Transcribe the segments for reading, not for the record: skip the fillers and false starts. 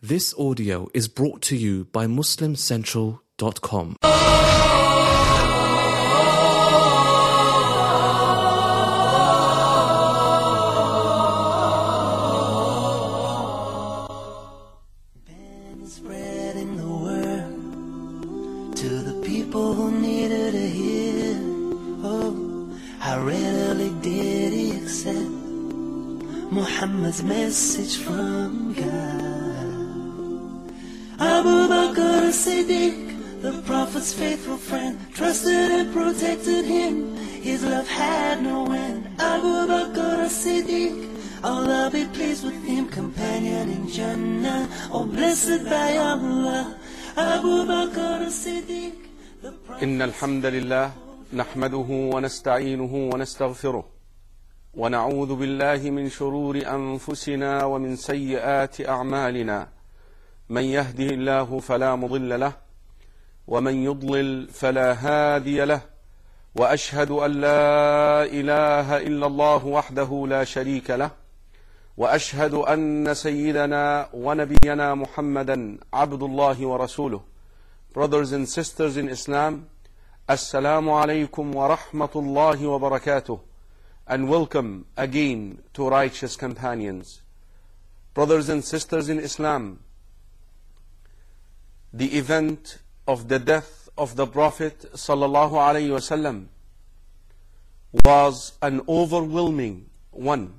This audio is brought to you by MuslimCentral.com. Spreading the word to the people who needed to hear. Oh, how readily did he accept Muhammad's message from God. Abu Bakr as-Siddiq, the Prophet's faithful friend, trusted and protected him. His love had no end. Abu Bakr as-Siddiq, Allah be pleased with him, companion in Jannah, oh blessed by Allah. Abu Bakr as-Siddiq, the Prophet. إن الحمد لله نحمده ونستعينه ونستغفره ونعوذ بالله من شرور أنفسنا ومن سيئات أعمالنا. من يهده الله فلا مضل له ومن يضلل فلا هادي له، وأشهد أن لا إله إلا الله وحده لا شريك له، وأشهد أن سيدنا ونبينا محمدا عبد الله ورسوله. Brothers and sisters in Islam, Assalamu alaikum wa rahmatullahi wa barakatuh, and welcome again to Righteous Companions. Brothers and sisters in Islam, the event of the death of the Prophet sallallahu alaihi wasallam was an overwhelming one.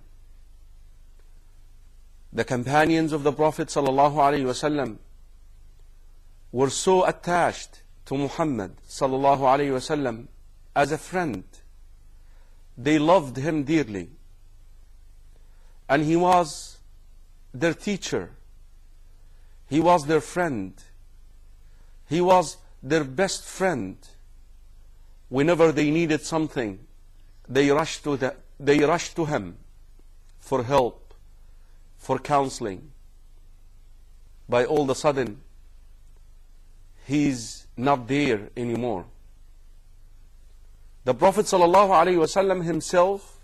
The companions of the Prophet sallallahu alaihi wasallam were so attached to Muhammad sallallahu alaihi wasallam as a friend. They loved him dearly, and he was their teacher. He was their friend. He was their best friend. Whenever they needed something, they rushed to him for help, for counseling. By all of a sudden, he's not there anymore. The Prophet ﷺ himself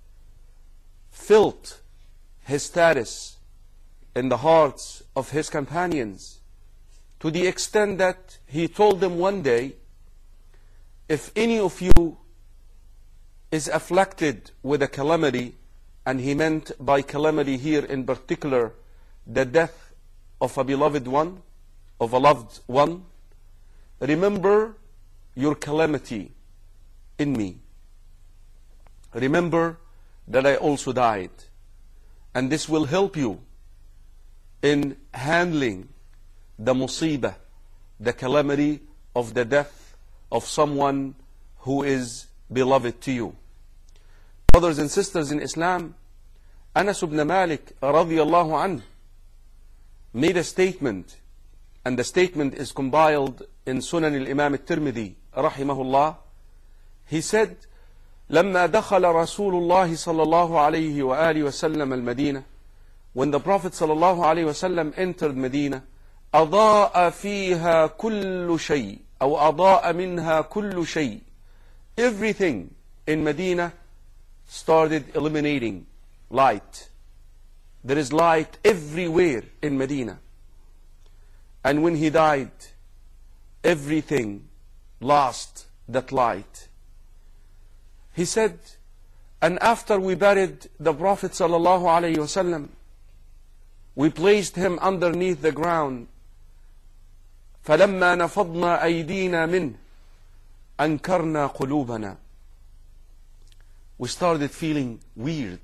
felt his status in the hearts of his companions, to the extent that he told them one day, if any of you is afflicted with a calamity, and he meant by calamity here in particular the death of a beloved one, of a loved one, remember your calamity in me. Remember that I also died, and this will help you in handling the musibah, the calamity of the death of someone who is beloved to you. Brothers and sisters in Islam, Anas ibn Malik radiyallahu anhu made a statement, and the statement is compiled in Sunan al-Imam al-Tirmidhi rahimahullah. He said, لما دخل رسول الله صلى الله عليه وآله وسلم المدينة, when the Prophet صلى الله عليه وسلم entered Medina, أضاء فيها كل شيء أو أضاء منها كل شيء. Everything in Medina started illuminating light. There is light everywhere in Medina. And when he died, everything lost that light. He said, and after we buried the Prophet sallallahu alaihi wasallam, we placed him underneath the ground. فَلَمَّا نَفَضْنَا أَيْدِينَا مِنْهِ أَنْكَرْنَا قُلُوبَنَا. We started feeling weird.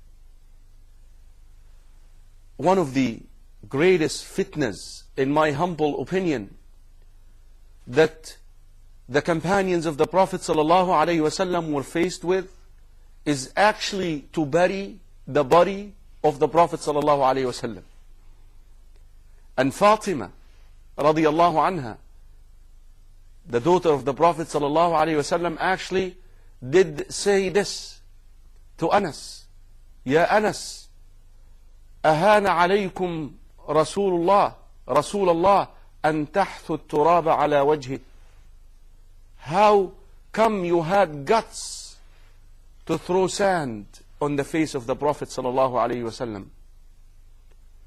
One of the greatest fitnas, in my humble opinion, that the companions of the Prophet ﷺ were faced with is actually to bury the body of the Prophet ﷺ. And Fatima radiyallahu anha, the daughter of the Prophet ﷺ, actually did say this to Anas, Ya Anas, أهان عليكم رسول الله أن تحثوا التراب على وجهه. How come you had guts to throw sand on the face of the Prophet sallallahu alaihi wasallam?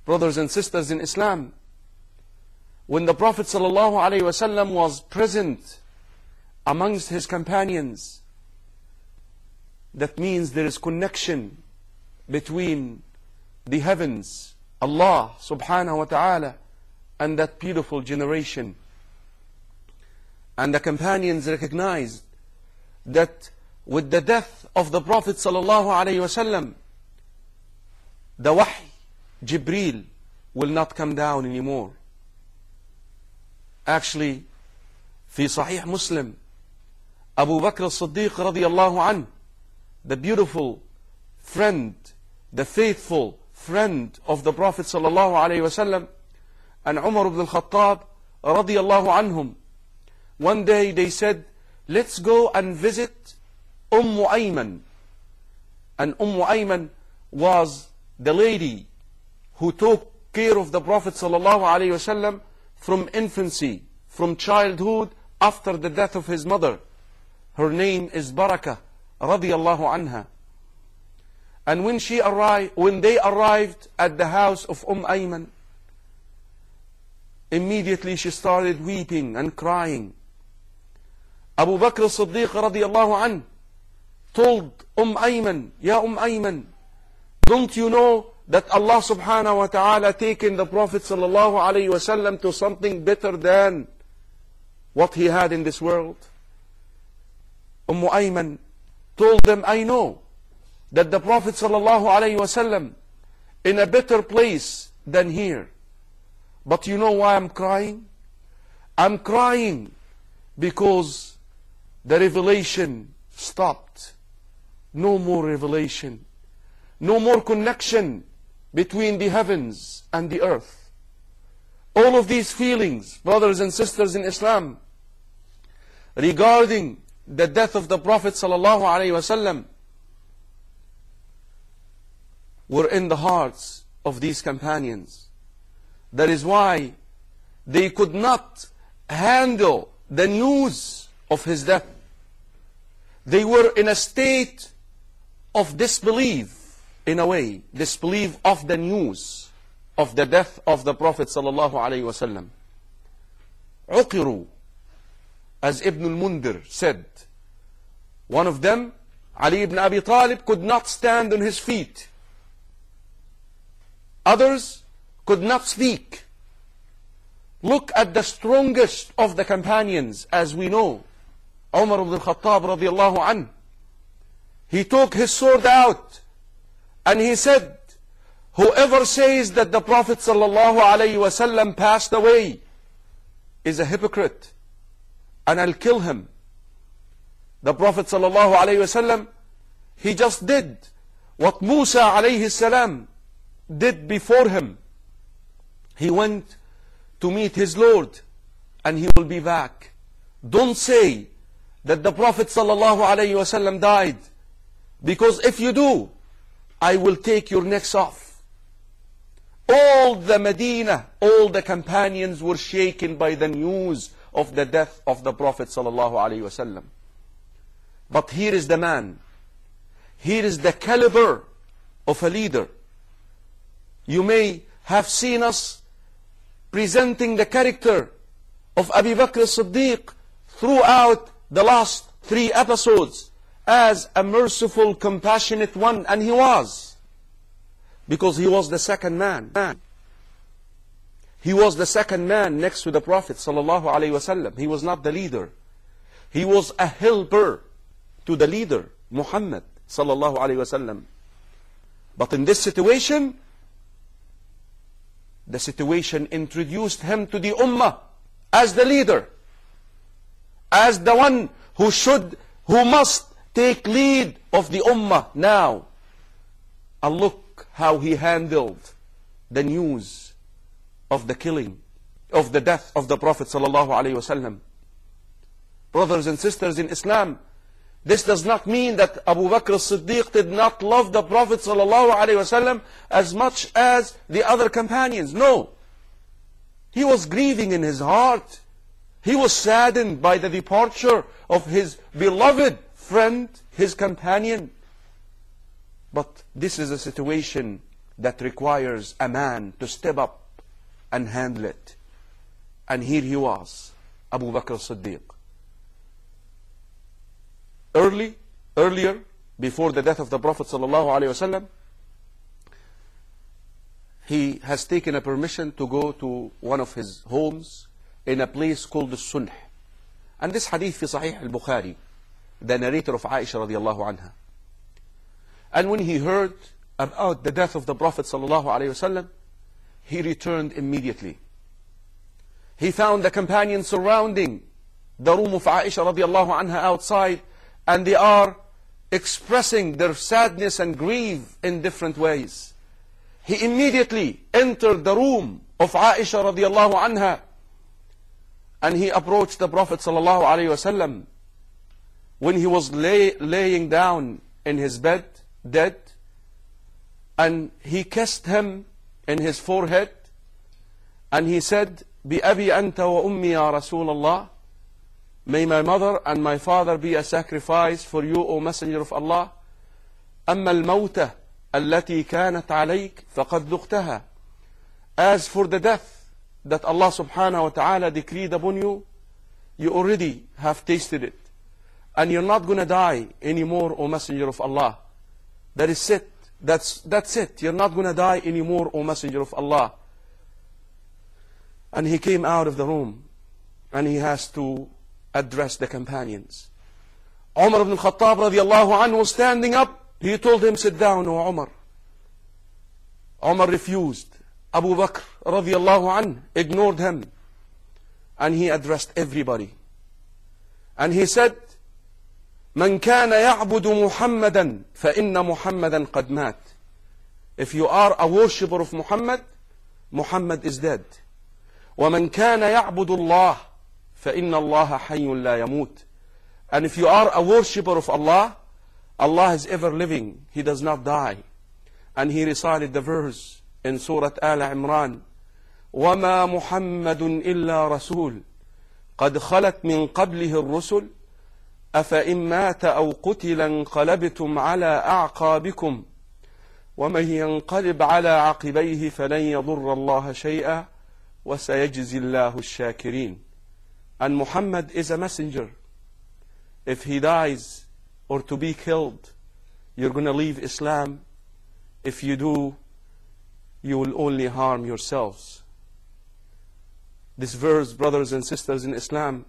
brothers and sisters in Islam, when the Prophet ﷺ was present amongst his companions, that means there is connection between the heavens, Allah subhanahu wa ta'ala, and that beautiful generation. And the companions recognized that with the death of the Prophet ﷺ, the wahy, Jibreel, will not come down anymore. Actually, في صحيح Muslim, Abu Bakr as-Siddiq radiyallahu anhu, the beautiful friend, the faithful friend of the Prophet sallallahu alayhi wasallam, and Umar ibn al-Khattab radiyallahu anhum, one day they said, let's go and visit Ayman. And Ayman was the lady who took care of the Prophet sallallahu alayhi wasallam from infancy, from childhood, after the death of his mother. Her name is Barakah radiyallahu anha. And when they arrived at the house of Ayman, immediately she started weeping and crying. Abu Bakr as-Siddiq radiyallahu anhu told Ayman, Ya Ayman, don't you know that Allah subhanahu wa ta'ala taken the Prophet sallallahu alayhi wasallam to something better than what he had in this world? Ayman told them, I know that the Prophet sallallahu alayhi wasallam in a better place than here. But you know why I'm crying? I'm crying because the revelation stopped. No more revelation. No more connection between the heavens and the earth. All of these feelings, brothers and sisters in Islam, regarding the death of the Prophet sallallahu alaihi wasallam, were in the hearts of these companions. That is why they could not handle the news of his death. They were in a state of disbelief, in a way, disbelief of the news of the death of the Prophet sallallahu alaihi wasallam. عُقِرُوا, as Ibn al-Mundir said. One of them, Ali ibn Abi Talib, could not stand on his feet. Others could not speak. Look at the strongest of the companions, as we know, Umar ibn al-Khattab radiyallahu anhu. He took his sword out and he said, whoever says that the Prophet sallallahu alayhi wasallam passed away is a hypocrite, and I'll kill him. The Prophet sallallahu alayhi wasallam, he just did what Musa alayhi salam did before him. He went to meet his Lord and he will be back. Don't say that the Prophet sallallahu alayhi wasallam died, because if you do, I will take your necks off. All the Medina, all the companions were shaken by the news of the death of the Prophet sallallahu alayhi wasallam. But here is the man. Here is the caliber of a leader. You may have seen us presenting the character of Abu Bakr as-Siddiq throughout the last 3 episodes as a merciful, compassionate one, and he was. Because he was the second man. He was the second man next to the Prophet sallallahu alaihi wasallam. He was not the leader. He was a helper to the leader, Muhammad sallallahu alaihi wasallam. But in this situation, the situation introduced him to the ummah as the leader, as the one who must take lead of the ummah now. And look how he handled the news of the killing, of the death of the Prophet sallallahu alaihi wasallam. Brothers and sisters in Islam, this does not mean that Abu Bakr as-Siddiq did not love the Prophet sallallahu alaihi wasallam as much as the other companions. No. He was grieving in his heart. He was saddened by the departure of his beloved friend, his companion. But this is a situation that requires a man to step up and handle it. And here he was, Abu Bakr as-Siddiq. Earlier, before the death of the Prophet ﷺ, he has taken a permission to go to one of his homes in a place called the Sunh. And this hadith fi Sahih al-Bukhari, the narrator of Aisha radiallahu anha. And when he heard about the death of the Prophet ﷺ, he returned immediately. He found the companions surrounding the room of Aisha radiallahu anha outside, and they are expressing their sadness and grief in different ways. He immediately entered the room of Aisha radiallahu anha, and he approached the Prophet sallallahu alaihi wasallam when he was laying down in his bed, dead, and he kissed him in his forehead, and he said, بِأَبِي أَنْتَ وَأُمِّي يَا رَسُولَ اللَّهِ, may my mother and my father be a sacrifice for you, O Messenger of Allah. أَمَّا الْمَوْتَةِ الَّتِي كَانَتْ عَلَيْكَ فَقَدْ ذُقْتَهَا. As for the death that Allah subhanahu wa ta'ala decreed upon you, you already have tasted it. And you're not going to die anymore, O Messenger of Allah. That is it. That's it. You're not going to die anymore, O Messenger of Allah. And he came out of the room, and he has to address the companions. Umar ibn al-Khattab radiallahu anhu was standing up. He told him, sit down, O Umar. Umar refused. Abu Bakr radiallahu anhu ignored him. And he addressed everybody. And he said, من كان يعبد محمدا فإن محمدا قد مات. If you are a worshipper of Muhammad, Muhammad is dead. ومن كان يعبد الله فإن الله حي لا يموت. And if you are a worshipper of Allah, Allah is ever living. He does not die. And he recited the verse in Surah Al-Imran, وَمَا مُحَمَّدٌ إِلَّا رَسُولٌ قَدْ خَلَتْ مِنْ قَبْلِهِ الرُّسُلُ أَفَإِنْ مَاتَ أَوْ قُتِلَ انْقَلَبْتُمْ عَلَى أَعْقَابِكُمْ وَمَنْ يَنْقَلِبْ عَلَى عَقِبَيْهِ فَلَنْ يَضُرَّ اللَّهَ شَيْئًا وَسَيَجْزِي اللَّهُ الشَّاكِرِينَ. And Muhammad is a messenger. If he dies or to be killed, you're going to leave Islam. If you do, you will only harm yourselves. This verse, brothers and sisters in Islam,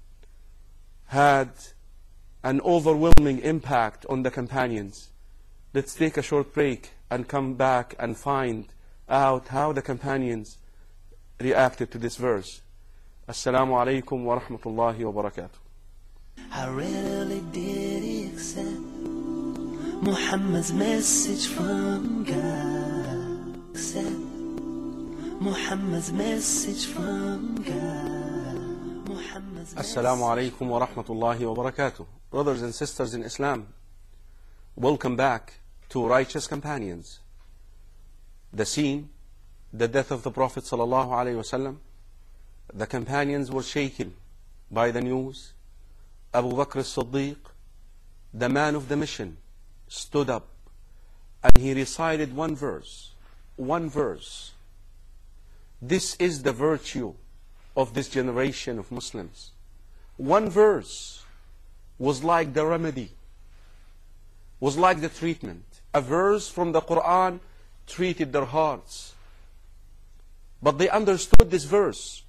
had an overwhelming impact on the companions. Let's take a short break and come back and find out how the companions reacted to this verse. Assalamu alaikum wa rahmatullahi wa barakatuh. I really did accept Muhammad's message from God. Accept Muhammad's message from God. Muhammad's Assalamu alaikum wa rahmatullahi wa barakatuh. Brothers and sisters in Islam, welcome back to Righteous Companions. The scene, the death of the Prophet sallallahu alaihi wasallam, the companions were shaken by the news. Abu Bakr as-Siddiq, the man of the mission, stood up and he recited one verse. One verse. This is the virtue of this generation of Muslims. One verse was like the remedy, was like the treatment. A verse from the Quran treated their hearts. But they understood this verse.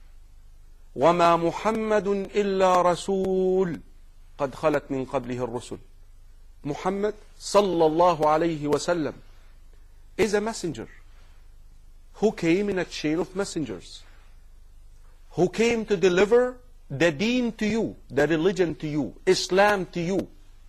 وَمَا مُحَمَّدٌ إِلَّا رَسُولٌ قَدْ خَلَتْ مِنْ قَبْلِهِ الرُّسُلُ. Muhammad sallallahu alayhi wasallam is a messenger who came in a chain of messengers, who came to deliver the deen to you, the religion to you, Islam to you.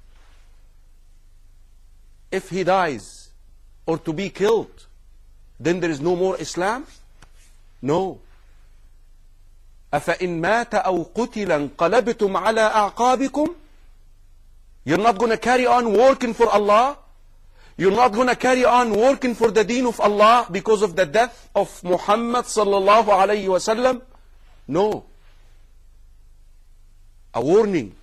If he dies or to be killed, then there is no more Islam? No. أَفَإِنْ مَاتَ أَوْ قُتِلَ انْقَلَبْتُمْ عَلَىٰ أَعْقَابِكُمْ. You're not going to carry on working for Allah? You're not going to carry on working for the deen of Allah because of the death of Muhammad sallallahu alayhi wasallam? No. A warning.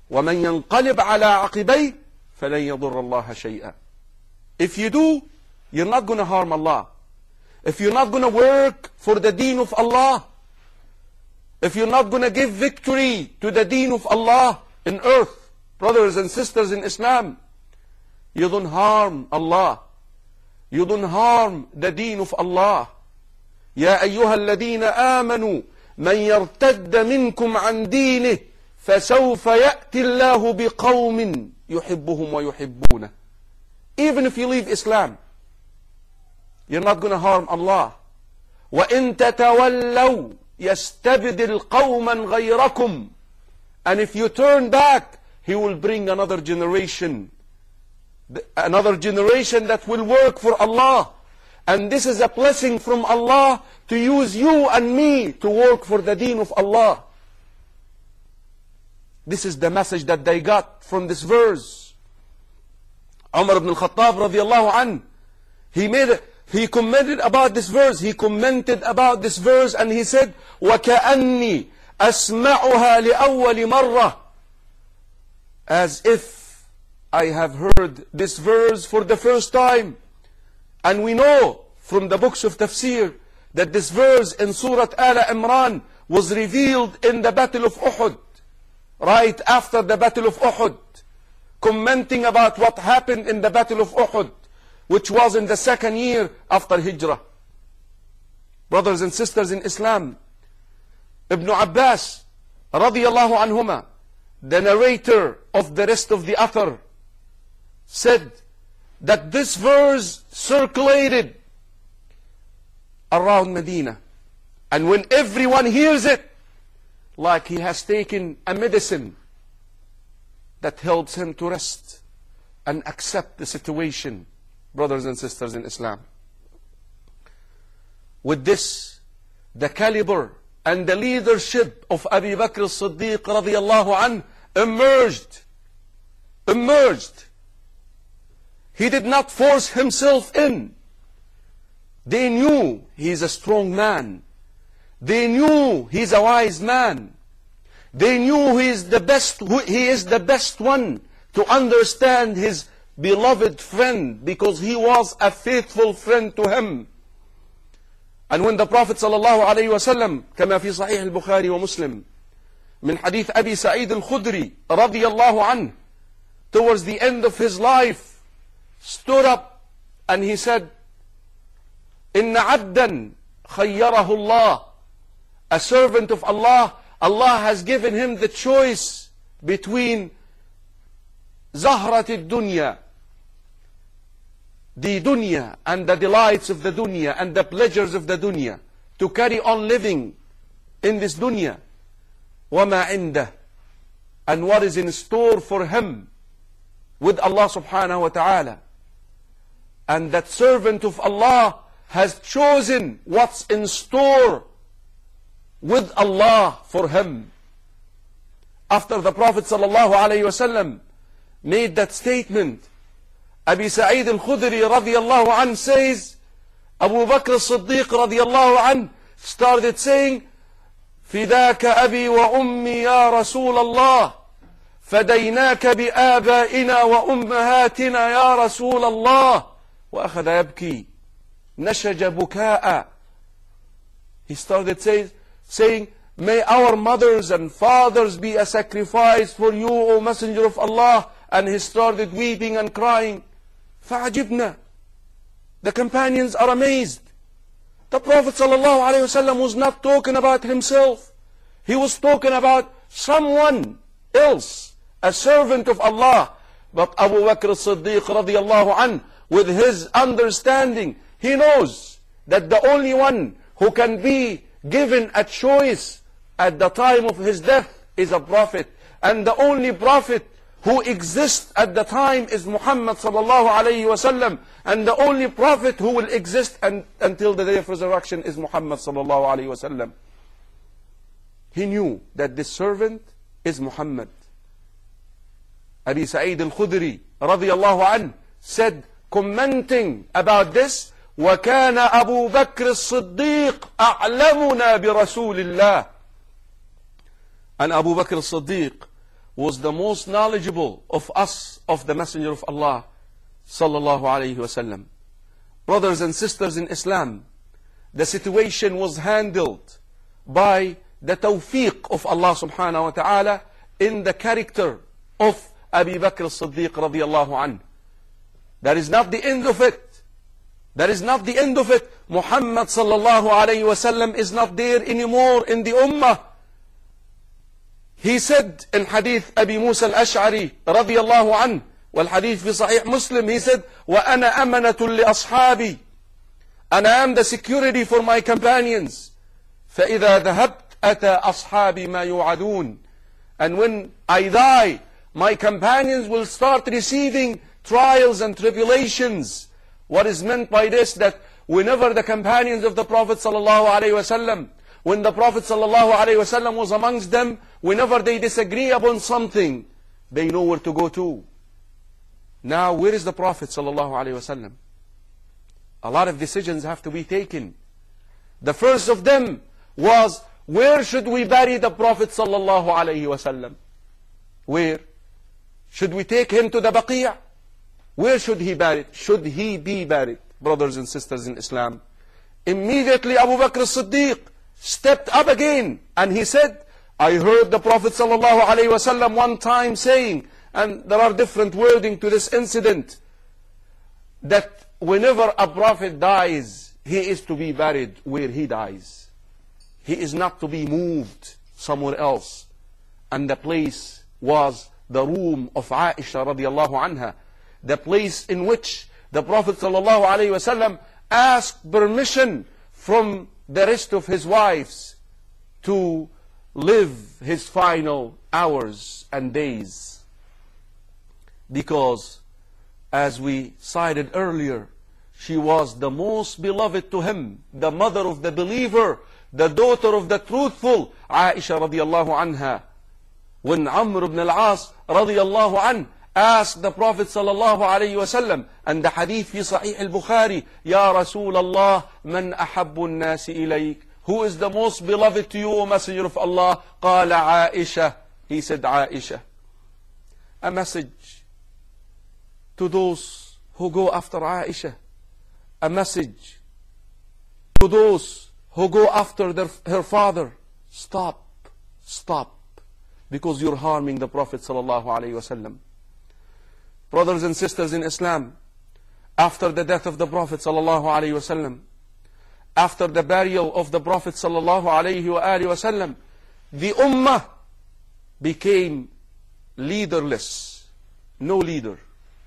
وَمَنْ يَنْقَلِبْ عَلَىٰ عَقِبَيْهِ فَلَنْ يَضُرَّ اللَّهَ شَيْئًا. If you do, you're not going to harm Allah. If you're not going to work for the deen of Allah, if you're not going to give victory to the deen of Allah in earth, brothers and sisters in Islam, you don't harm Allah. You don't harm the deen of Allah. يا أيها الذين آمنوا من يرتد منكم عن دينه فسوف يأتي الله بقوم يحبهم ويحبونه. Even if you leave Islam, you're not going to harm Allah. وَإِن تَتَوَلَّوْا يَسْتَبْدِلْ قَوْمًا غَيْرَكُمْ. And if you turn back, He will bring another generation that will work for Allah. And this is a blessing from Allah to use you and me to work for the deen of Allah. This is the message that they got from this verse. Umar ibn al-Khattab radiallahu anh, he commented about this verse. He commented about this verse and he said, وَكَأَنِّي أَسْمَعُهَا لِأَوَّلِ مَرَّةٍ. As if I have heard this verse for the first time. And we know from the books of tafsir that this verse in Surah Al Imran was revealed in the Battle of Uhud, right after the Battle of Uhud, commenting about what happened in the Battle of Uhud, which was in the 2nd year after Hijrah. Brothers and sisters in Islam, Ibn Abbas radiyallahu anhuma, the narrator of the rest of the author, said that this verse circulated around Medina. And when everyone hears it, like he has taken a medicine that helps him to rest and accept the situation. Brothers and sisters in Islam, with this, the caliber and the leadership of Abu Bakr as-Siddiq radiyallahu anh emerged. He did not force himself in. They knew he's a strong man. They knew he's a wise man. They knew he is the best one to understand his beloved friend, because he was a faithful friend to him. And when the Prophet sallallahu alayhi wa sallam, كما في صحيح البخاري ومسلم من حديث أبي سعيد الخدري رضي الله عنه, towards the end of his life, stood up and he said, إن عبدا خيره الله, a servant of Allah, Allah has given him the choice between زهرة الدنيا, the dunya and the delights of the dunya and the pleasures of the dunya, to carry on living in this dunya, وما عنده, and what is in store for him with Allah subhanahu wa ta'ala. And that servant of Allah has chosen what's in store with Allah for him. After the Prophet sallallahu alayhi wa sallam made that statement, Abi Sa'id al-Khudri radiyallahu anh says, Abu Bakr as-Siddiq radiyallahu anh started saying, فداك أبي وأمي يا رسول الله فديناك بآبائنا وأمهاتنا يا رسول الله. وأخذ يبكي نشج بكاء. He started saying, may our mothers and fathers be a sacrifice for you, O Messenger of Allah. And he started weeping and crying. فعجبنا. The companions are amazed. The Prophet ﷺ was not talking about himself. He was talking about someone else, a servant of Allah. But Abu Bakr as-Siddiq radiyallahu anh, with his understanding, he knows that the only one who can be given a choice at the time of his death is a prophet. And the only prophet who exists at the time is Muhammad sallallahu alayhi wa sallam. And the only prophet who will exist until the day of resurrection is Muhammad sallallahu alayhi wa sallam. He knew that this servant is Muhammad. Abi Sa'id al-Khudri radiyallahu anh said, commenting about this, وَكَانَ أَبُو بَكْرِ الصِّدِّيقِ أَعْلَمُنَا بِرَسُولِ اللَّهِ. And Abu Bakr as-Siddiq was the most knowledgeable of us, of the Messenger of Allah sallallahu alayhi wa sallam. brothers and sisters in Islam, the situation was handled by the tawfiq of Allah subhanahu wa ta'ala in the character of Abu Bakr as-Siddiq radiyallahu anhu. That is not the end of it. That is not the end of it. Muhammad sallallahu alayhi wa sallam is not there anymore in the ummah. He said in hadith Abi Musa al-Ash'ari radiyallahu anhu, wal hadith fi Sahih Muslim, he said, وَأَنَا أَمَنَةٌ لِأَصْحَابِي, and I am the security for my companions. فَإِذَا ذَهَبْتْ أَتَى أَصْحَابِي مَا يُوعَدُونَ, and when I die, my companions will start receiving trials and tribulations. What is meant by this? That whenever the companions of the Prophet sallallahu alaihi wasallam, when the Prophet sallallahu alaihi wasallam was amongst them, whenever they disagree upon something, they know where to go to. Now, where is the Prophet sallallahu alaihi wasallam? A lot of decisions have to be taken. The first of them was, where should we bury the Prophet sallallahu alaihi wasallam? Where? Should we take him to the Baqi'? Where should he buried? Should he be buried? Brothers and sisters in Islam, immediately Abu Bakr as-Siddiq stepped up again and he said, I heard the Prophet sallallahu alaihi wasallam one time saying, and there are different wording to this incident, that whenever a prophet dies, he is to be buried where he dies. He is not to be moved somewhere else. And the place was the room of Aisha radiallahu anha, the place in which the Prophet sallallahu alaihi wasallam asked permission from the rest of his wives to live his final hours and days. Because, as we cited earlier, she was the most beloved to him, the mother of the believer, the daughter of the truthful, Aisha radiallahu anha. When Amr ibn al-As radiallahu anhu asked the Prophet sallallahu alayhi wa sallam, and the hadith fi Sahih al-Bukhari, Ya Rasul Allah, man ahabbu an-nasi ilayk, who is the most beloved to you, O Messenger of Allah? Qala Aisha, he said Aisha. A message to those who go after Aisha, a message to those who go after her father. Stop, because you're harming the Prophet sallallahu alayhi wa sallam. Brothers and sisters in Islam, after the death of the Prophet sallallahu alaihi wasallam, after the burial of the Prophet sallallahu alaihi wasallam, the ummah became leaderless, no leader.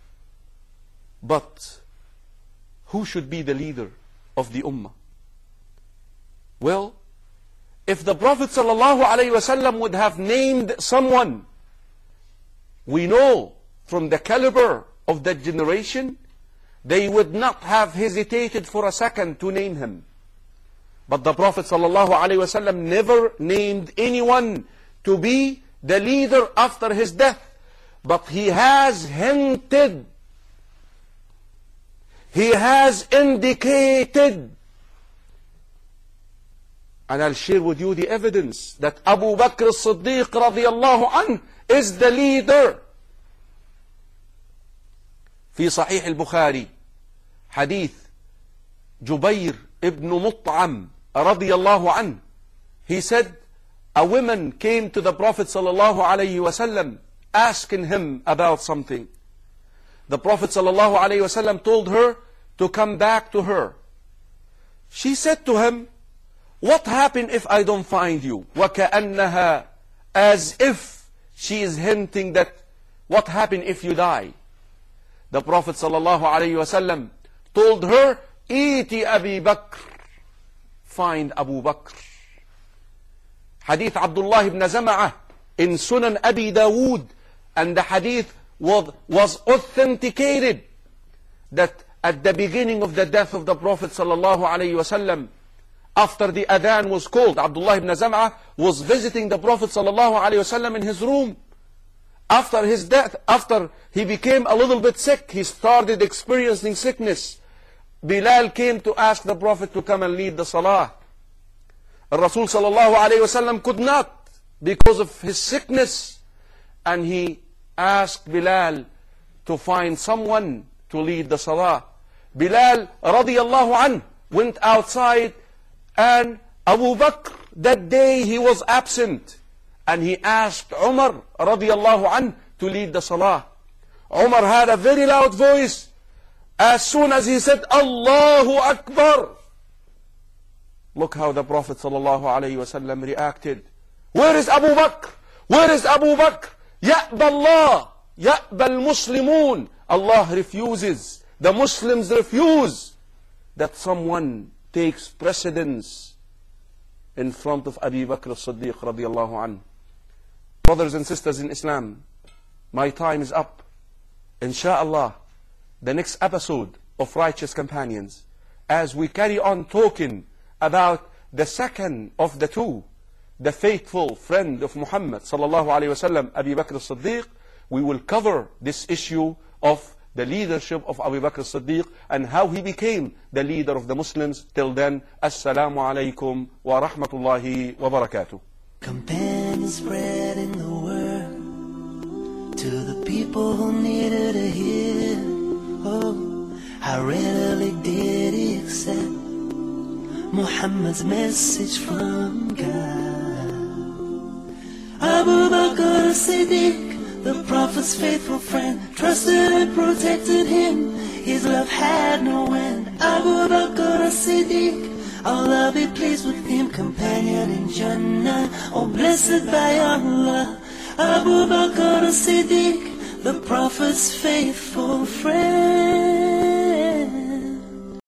But who should be the leader of the ummah? Well, if the Prophet sallallahu alaihi wasallam would have named someone, we know from the caliber of that generation, they would not have hesitated for a second to name him. But the Prophet ﷺ never named anyone to be the leader after his death. But he has hinted, he has indicated, and I'll share with you the evidence that Abu Bakr as-Siddiq radiyallahu anhu is the leader. في صحيح البخاري حديث جبير ibn Mut'am رضي الله عنه, he said, a woman came to the Prophet sallallahu alayhi wasallam asking him about something. The Prophet sallallahu alayhi wasallam told her to come back to her. She said to him, what happened if I don't find you? وَكَأَنَّهَا, as if she is hinting that what happened if you die? The Prophet sallallahu alayhi wasallam told her, Iti Abi Bakr, find Abu Bakr. Hadith Abdullah ibn Zam'ah in Sunan Abi Dawood, and the hadith was authenticated that at the beginning of the death of the Prophet sallallahu alayhi wasallam, after the adhan was called, Abdullah ibn Zam'ah was visiting the Prophet sallallahu alayhi wasallam in his room. After his death, after he became a little bit sick, he started experiencing sickness. Bilal came to ask the Prophet to come and lead the salah. Rasul sallallahu alayhi wasallam could not because of his sickness, and he asked Bilal to find someone to lead the salah. Bilal radiallahu anhu went outside, and Abu Bakr, that day he was absent, and he asked Umar radiallahu anhu to lead the salah. Umar had a very loud voice. As soon as he said, Allahu Akbar, look how the Prophet sallallahu alaihi wasallam reacted. Where is Abu Bakr? Where is Abu Bakr? Ya'ba Allah, ya'ba al-Muslimun. Allah refuses, the Muslims refuse that someone takes precedence in front of Abu Bakr as-Siddiq radiallahu anhu. Brothers and sisters in Islam, my time is up. Insha'Allah, the next episode of Righteous Companions, as we carry on talking about the second of the two, the faithful friend of Muhammad sallallahu alaihi wasallam, Abu Bakr as-Siddiq, we will cover this issue of the leadership of Abu Bakr as-Siddiq and how he became the leader of the Muslims. Till then, Assalamu alaikum wa rahmatullahi wa barakatuh. Companions spreading the word to the people who needed to hear. Oh, how readily did he accept Muhammad's message from God. Abu Bakr as-Siddiq, the Prophet's faithful friend, trusted and protected him. His love had no end. Abu Bakr as-Siddiq, Allah be pleased with him, companion in Jannah, oh blessed by Allah. Abu Bakr as-Siddiq, the Prophet's faithful friend.